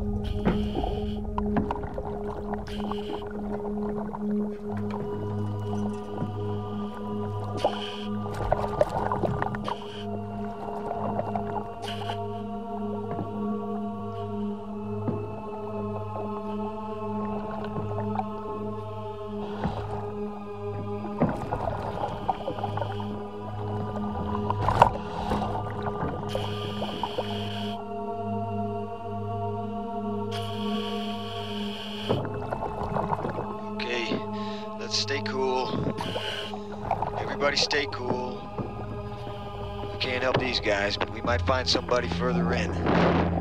Stay cool. Everybody stay cool. We can't help these guys, but we might find somebody further in.